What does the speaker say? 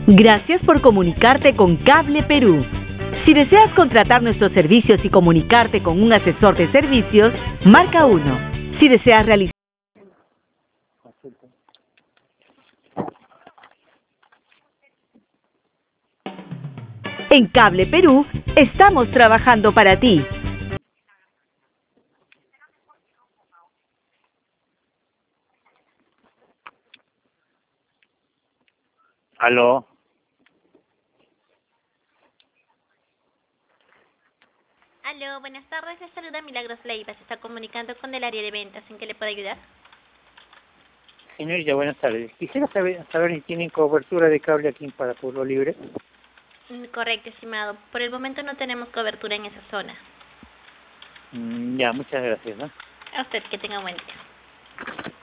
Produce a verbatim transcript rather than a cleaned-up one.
Gracias por comunicarte con Cable Perú. Si deseas contratar nuestros servicios y comunicarte con un asesor de servicios, marca uno. Si deseas realizar... En Cable Perú, estamos trabajando para ti. Aló. Aló, buenas tardes. Les saluda Milagros Leiva. Se está comunicando con el área de ventas. ¿En qué le puedo ayudar? Señorita, buenas tardes. Quisiera saber, saber si tienen cobertura de cable aquí para Pueblo Libre. Mm, Correcto, estimado. Por el momento no tenemos cobertura en esa zona. Mm, ya, muchas gracias, ¿no? A usted, que tenga un buen día.